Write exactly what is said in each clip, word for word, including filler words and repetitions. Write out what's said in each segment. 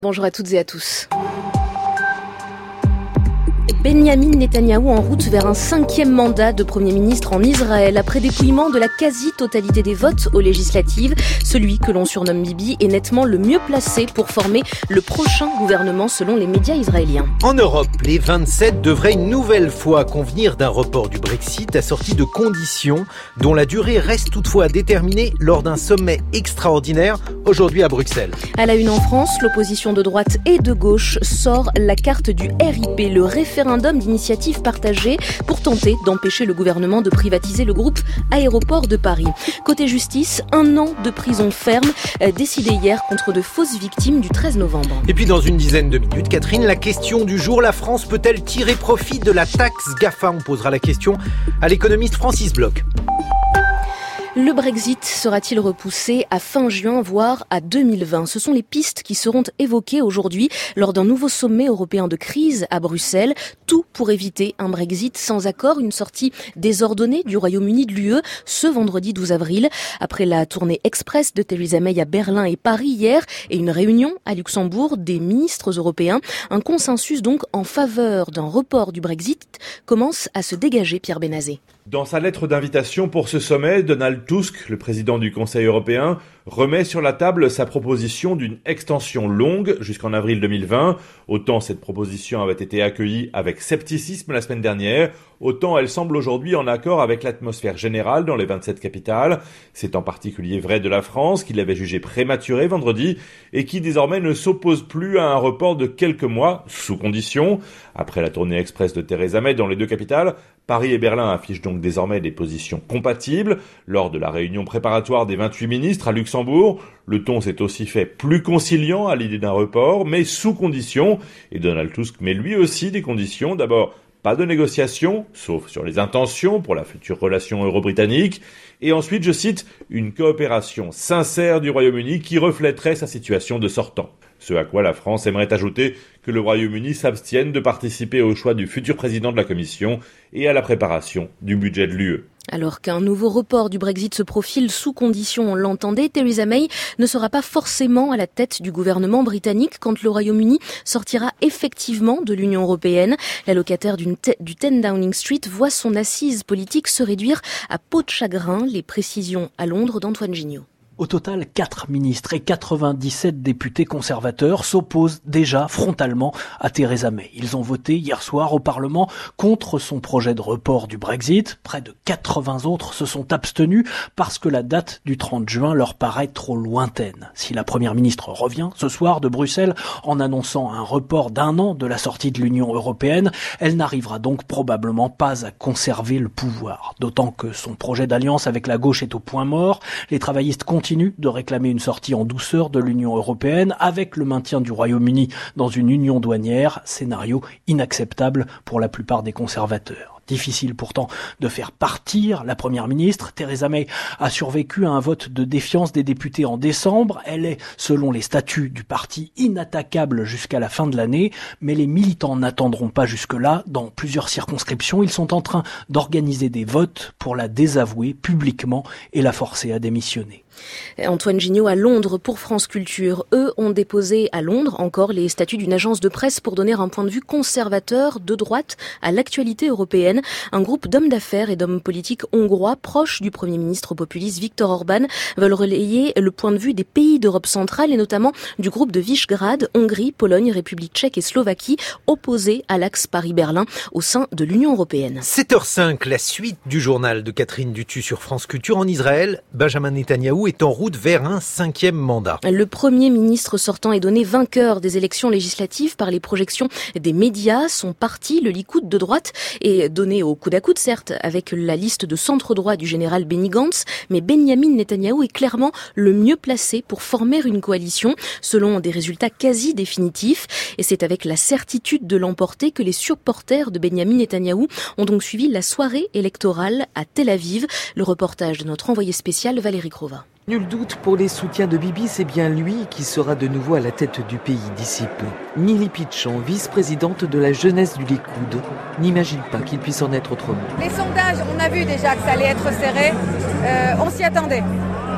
Bonjour à toutes et à tous. Benyamin Netanyahou en route vers un cinquième mandat de Premier ministre en Israël. Après dépouillement de la quasi-totalité des votes aux législatives, celui que l'on surnomme Bibi est nettement le mieux placé pour former le prochain gouvernement selon les médias israéliens. En Europe, les vingt-sept devraient une nouvelle fois convenir d'un report du Brexit assorti de conditions dont la durée reste toutefois à déterminer lors d'un sommet extraordinaire aujourd'hui à Bruxelles. À la une en France, l'opposition de droite et de gauche sort la carte du R I P, le référendum d'initiative partagée pour tenter d'empêcher le gouvernement de privatiser le groupe Aéroports de Paris. Côté justice, un an de prison ferme décidé hier contre de fausses victimes du treize novembre. Et puis dans une dizaine de minutes, Catherine, la question du jour, la France peut-elle tirer profit de la taxe GAFA? On posera la question à l'économiste Francis Bloch. Le Brexit sera-t-il repoussé à fin juin, voire à deux mille vingt? Ce sont les pistes qui seront évoquées aujourd'hui lors d'un nouveau sommet européen de crise à Bruxelles. Tout pour éviter un Brexit sans accord, une sortie désordonnée du Royaume-Uni de l'U E ce vendredi douze avril. Après la tournée express de Theresa May à Berlin et Paris hier et une réunion à Luxembourg des ministres européens, un consensus donc en faveur d'un report du Brexit commence à se dégager, Pierre Benazé. Dans sa lettre d'invitation pour ce sommet, Donald Tusk, le président du Conseil européen, remet sur la table sa proposition d'une extension longue jusqu'en avril deux mille vingt. Autant cette proposition avait été accueillie avec scepticisme la semaine dernière, autant elle semble aujourd'hui en accord avec l'atmosphère générale dans les vingt-sept capitales. C'est en particulier vrai de la France, qui l'avait jugé prématuré vendredi et qui désormais ne s'oppose plus à un report de quelques mois, sous condition. Après la tournée express de Theresa May dans les deux capitales, Paris et Berlin affichent donc désormais des positions compatibles. Lors de la réunion préparatoire des vingt-huit ministres à Luxembourg, le ton s'est aussi fait plus conciliant à l'idée d'un report, mais sous conditions. Et Donald Tusk met lui aussi des conditions. D'abord, pas de négociation, sauf sur les intentions pour la future relation euro-britannique. Et ensuite, je cite, une coopération sincère du Royaume-Uni qui reflèterait sa situation de sortant. Ce à quoi la France aimerait ajouter que le Royaume-Uni s'abstienne de participer au choix du futur président de la Commission et à la préparation du budget de l'U E. Alors qu'un nouveau report du Brexit se profile sous condition, on l'entendait, Theresa May ne sera pas forcément à la tête du gouvernement britannique quand le Royaume-Uni sortira effectivement de l'Union européenne. La locataire d'une te- du dix Downing Street voit son assise politique se réduire à peau de chagrin. Les précisions à Londres d'Antoine Gignot. Au total, quatre ministres et quatre-vingt-dix-sept députés conservateurs s'opposent déjà frontalement à Theresa May. Ils ont voté hier soir au Parlement contre son projet de report du Brexit. Près de quatre-vingts autres se sont abstenus parce que la date du trente juin leur paraît trop lointaine. Si la première ministre revient ce soir de Bruxelles en annonçant un report d'un an de la sortie de l'Union européenne, elle n'arrivera donc probablement pas à conserver le pouvoir. D'autant que son projet d'alliance avec la gauche est au point mort. Les travaillistes continuent de réclamer une sortie en douceur de l'Union européenne avec le maintien du Royaume-Uni dans une union douanière, scénario inacceptable pour la plupart des conservateurs. Difficile pourtant de faire partir la première ministre. Theresa May a survécu à un vote de défiance des députés en décembre. Elle est, selon les statuts du parti, inattaquable jusqu'à la fin de l'année. Mais les militants n'attendront pas jusque-là. Dans plusieurs circonscriptions, ils sont en train d'organiser des votes pour la désavouer publiquement et la forcer à démissionner. Antoine Gignot à Londres pour France Culture. Eux ont déposé à Londres encore les statuts d'une agence de presse pour donner un point de vue conservateur de droite à l'actualité européenne. Un groupe d'hommes d'affaires et d'hommes politiques hongrois proches du Premier ministre populiste Viktor Orban veulent relayer le point de vue des pays d'Europe centrale et notamment du groupe de Visegrad, Hongrie, Pologne, République tchèque et Slovaquie, opposés à l'axe Paris-Berlin au sein de l'Union européenne. sept heures cinq, la suite du journal de Catherine Dutu sur France Culture. En Israël, Benjamin Netanyahou est en route vers un cinquième mandat. Le Premier ministre sortant est donné vainqueur des élections législatives par les projections des médias. Son parti, le Likoud de droite, est donné au coude à coude, certes, avec la liste de centre-droit du général Benny Gantz, mais Benyamin Netanyahou est clairement le mieux placé pour former une coalition, selon des résultats quasi définitifs. Et c'est avec la certitude de l'emporter que les supporters de Benyamin Netanyahou ont donc suivi la soirée électorale à Tel Aviv. Le reportage de notre envoyé spécial Valérie Crova. Nul doute pour les soutiens de Bibi, c'est bien lui qui sera de nouveau à la tête du pays d'ici peu. Nili Pichon, vice-présidente de la jeunesse du Likoud, n'imagine pas qu'il puisse en être autrement. Les sondages, on a vu déjà que ça allait être serré, euh, on s'y attendait.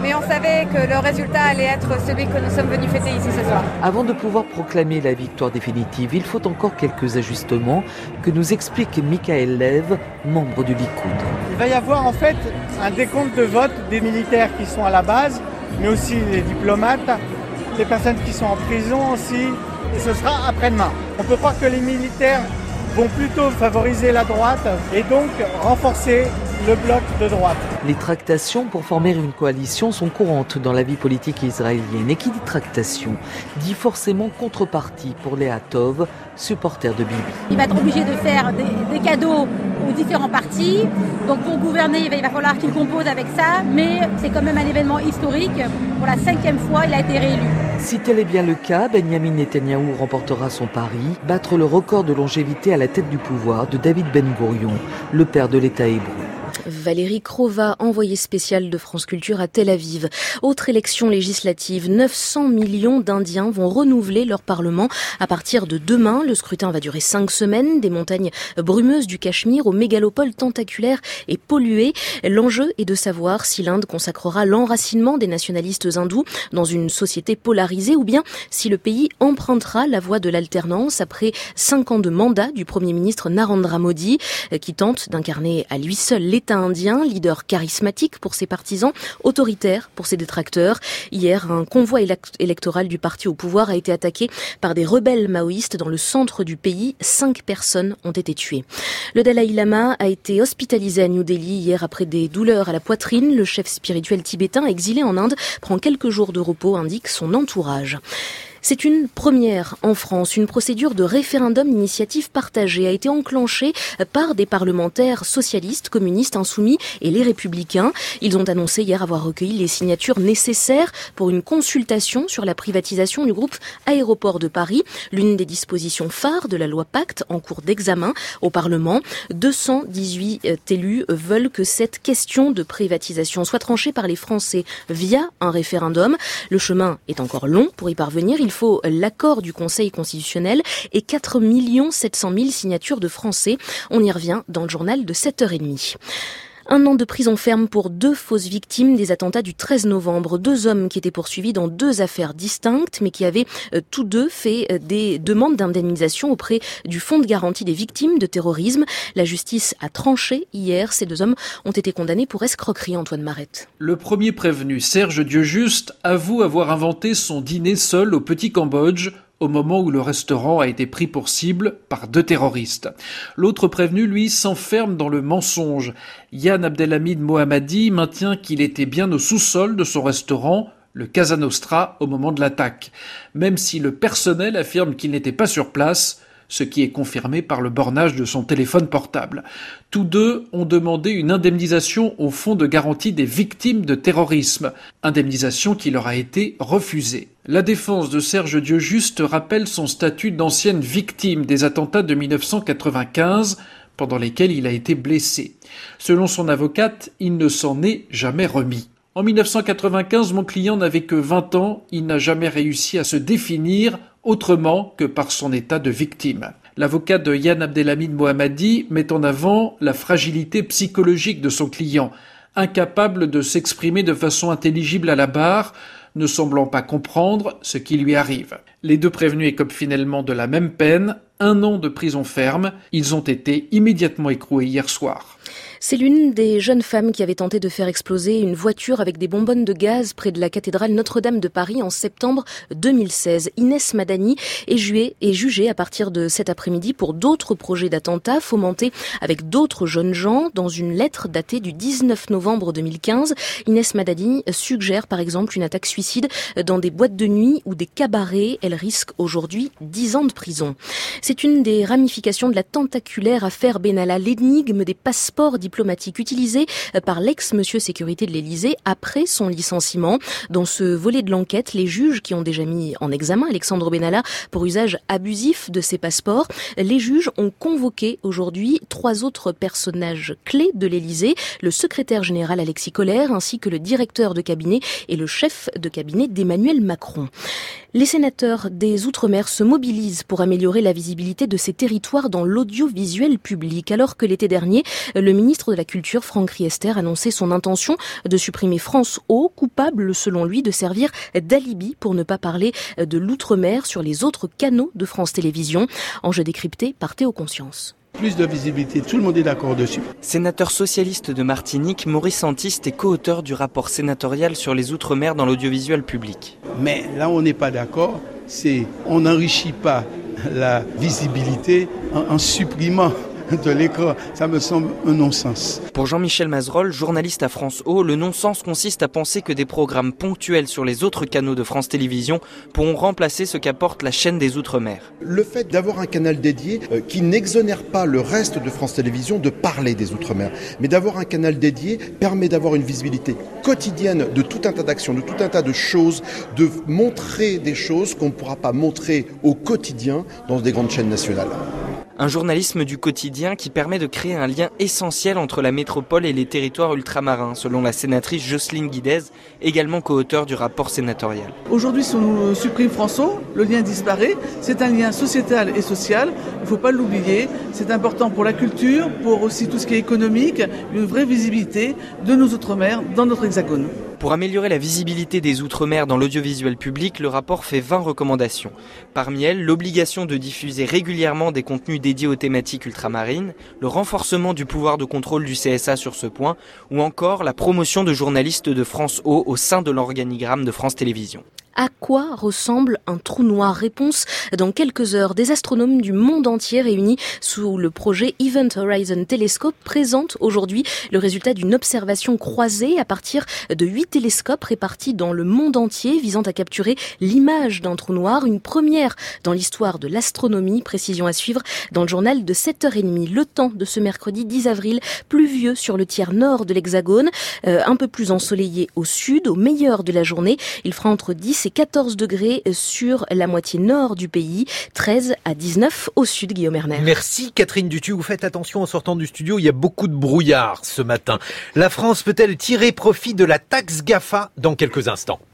mais on savait que le résultat allait être celui que nous sommes venus fêter ici ce soir. Avant de pouvoir proclamer la victoire définitive, il faut encore quelques ajustements que nous explique Michael Lev, membre du Likoud. Il va y avoir en fait un décompte de vote des militaires qui sont à la base, mais aussi les diplomates, les personnes qui sont en prison aussi, et ce sera après-demain. On peut croire que les militaires vont plutôt favoriser la droite et donc renforcer le bloc de droite. Les tractations pour former une coalition sont courantes dans la vie politique israélienne. Et qui dit tractation dit forcément contrepartie pour les Hatov, supporters de Bibi. Il va être obligé de faire des, des cadeaux aux différents partis. Donc pour gouverner, il va, il va falloir qu'il compose avec ça. Mais c'est quand même un événement historique. Pour la cinquième fois, il a été réélu. Si tel est bien le cas, Benjamin Netanyahou remportera son pari, battre le record de longévité à la tête du pouvoir de David Ben-Gourion, le père de l'État hébreu. Valérie Crova, envoyée spéciale de France Culture à Tel Aviv. Autre élection législative, neuf cents millions d'Indiens vont renouveler leur parlement à partir de demain. Le scrutin va durer cinq semaines, des montagnes brumeuses du Cachemire aux mégalopoles tentaculaires et polluées. L'enjeu est de savoir si l'Inde consacrera l'enracinement des nationalistes hindous dans une société polarisée ou bien si le pays empruntera la voie de l'alternance après cinq ans de mandat du Premier ministre Narendra Modi, qui tente d'incarner à lui seul l'État indien, leader charismatique pour ses partisans, autoritaire pour ses détracteurs. Hier, un convoi électoral du parti au pouvoir a été attaqué par des rebelles maoïstes dans le centre du pays. Cinq personnes ont été tuées. Le Dalai Lama a été hospitalisé à New Delhi hier après des douleurs à la poitrine. Le chef spirituel tibétain exilé en Inde prend quelques jours de repos, indique son entourage. C'est une première en France. Une procédure de référendum d'initiative partagée a été enclenchée par des parlementaires socialistes, communistes, insoumis et les républicains. Ils ont annoncé hier avoir recueilli les signatures nécessaires pour une consultation sur la privatisation du groupe Aéroports de Paris, l'une des dispositions phares de la loi Pacte en cours d'examen au Parlement. deux cent dix-huit élus veulent que cette question de privatisation soit tranchée par les Français via un référendum. Le chemin est encore long pour y parvenir. Il Il faut l'accord du Conseil constitutionnel et quatre millions sept cent mille signatures de Français. On y revient dans le journal de sept heures trente. Un an de prison ferme pour deux fausses victimes des attentats du treize novembre. Deux hommes qui étaient poursuivis dans deux affaires distinctes, mais qui avaient euh, tous deux fait euh, des demandes d'indemnisation auprès du Fonds de garantie des victimes de terrorisme. La justice a tranché hier. Ces deux hommes ont été condamnés pour escroquerie, Antoine Marette. Le premier prévenu, Serge Dieujuste, avoue avoir inventé son dîner seul au Petit Cambodge au moment où le restaurant a été pris pour cible par deux terroristes. L'autre prévenu, lui, s'enferme dans le mensonge. Yann Abdelhamid Mohammadi maintient qu'il était bien au sous-sol de son restaurant, le Casa Nostra, au moment de l'attaque, même si le personnel affirme qu'il n'était pas sur place, ce qui est confirmé par le bornage de son téléphone portable. Tous deux ont demandé une indemnisation au Fonds de garantie des victimes de terrorisme, indemnisation qui leur a été refusée. La défense de Serge Dieujuste rappelle son statut d'ancienne victime des attentats de dix-neuf cent quatre-vingt-quinze, pendant lesquels il a été blessé. Selon son avocate, il ne s'en est jamais remis. En dix-neuf cent quatre-vingt-quinze, mon client n'avait que vingt ans, il n'a jamais réussi à se définir autrement que par son état de victime. L'avocat de Yann Abdelhamid Mohammadi met en avant la fragilité psychologique de son client, incapable de s'exprimer de façon intelligible à la barre, ne semblant pas comprendre ce qui lui arrive. Les deux prévenus écopent finalement de la même peine, un an de prison ferme. Ils ont été immédiatement écroués hier soir. C'est l'une des jeunes femmes qui avait tenté de faire exploser une voiture avec des bonbonnes de gaz près de la cathédrale Notre-Dame de Paris en septembre deux mille seize. Inès Madani est jugée, est jugée à partir de cet après-midi pour d'autres projets d'attentats fomentés avec d'autres jeunes gens. Dans une lettre datée du dix-neuf novembre deux mille quinze, Inès Madani suggère par exemple une attaque suicide dans des boîtes de nuit ou des cabarets. Elle risque aujourd'hui dix ans de prison. C'est une des ramifications de la tentaculaire affaire Benalla, l'énigme des passeports diplomatiques utilisés par l'ex-monsieur sécurité de l'Élysée après son licenciement. Dans ce volet de l'enquête, les juges qui ont déjà mis en examen Alexandre Benalla pour usage abusif de ses passeports, les juges ont convoqué aujourd'hui trois autres personnages clés de l'Élysée, le secrétaire général Alexis Kohler ainsi que le directeur de cabinet et le chef de cabinet d'Emmanuel Macron. Les sénateurs des Outre-mer se mobilisent pour améliorer la visibilité de ces territoires dans l'audiovisuel public. Alors que l'été dernier, le ministre de la Culture, Franck Riester, annonçait son intention de supprimer France O, coupable selon lui de servir d'alibi pour ne pas parler de l'Outre-mer sur les autres canaux de France Télévisions. Enjeu décrypté par Théo Conscience. Plus de visibilité, tout le monde est d'accord dessus. Sénateur socialiste de Martinique, Maurice Antiste est co-auteur du rapport sénatorial sur les Outre-mer dans l'audiovisuel public. Mais là on n'est pas d'accord, c'est on n'enrichit pas la visibilité en, en supprimant de l'écran. Ça me semble un non-sens. Pour Jean-Michel Mazerolle, journaliste à France O, le non-sens consiste à penser que des programmes ponctuels sur les autres canaux de France Télévisions pourront remplacer ce qu'apporte la chaîne des Outre-mer. Le fait d'avoir un canal dédié euh, qui n'exonère pas le reste de France Télévisions de parler des Outre-mer, mais d'avoir un canal dédié permet d'avoir une visibilité quotidienne de tout un tas d'actions, de tout un tas de choses, de montrer des choses qu'on ne pourra pas montrer au quotidien dans des grandes chaînes nationales. Un journalisme du quotidien qui permet de créer un lien essentiel entre la métropole et les territoires ultramarins, selon la sénatrice Jocelyne Guidez, également co-auteure du rapport sénatorial. Aujourd'hui, si on supprime France O, le lien disparaît. C'est un lien sociétal et social, il ne faut pas l'oublier. C'est important pour la culture, pour aussi tout ce qui est économique, une vraie visibilité de nos Outre-mer dans notre hexagone. Pour améliorer la visibilité des Outre-mer dans l'audiovisuel public, le rapport fait vingt recommandations. Parmi elles, l'obligation de diffuser régulièrement des contenus dédiés aux thématiques ultramarines, le renforcement du pouvoir de contrôle du C S A sur ce point, ou encore la promotion de journalistes de France O au sein de l'organigramme de France Télévisions. À quoi ressemble un trou noir? Réponse dans quelques heures. Des astronomes du monde entier réunis sous le projet Event Horizon Telescope présentent aujourd'hui le résultat d'une observation croisée à partir de huit télescopes répartis dans le monde entier visant à capturer l'image d'un trou noir. Une première dans l'histoire de l'astronomie. Précision à suivre dans le journal de sept heures trente. Le temps de ce mercredi dix avril, pluvieux sur le tiers nord de l'Hexagone, euh, un peu plus ensoleillé au sud. Au meilleur de la journée, il fera entre dix et quatorze degrés sur la moitié nord du pays, treize à dix-neuf au sud, Guillaume Erner. Merci Catherine Dutu. Vous faites attention en sortant du studio, il y a beaucoup de brouillard ce matin. La France peut-elle tirer profit de la taxe GAFA dans quelques instants?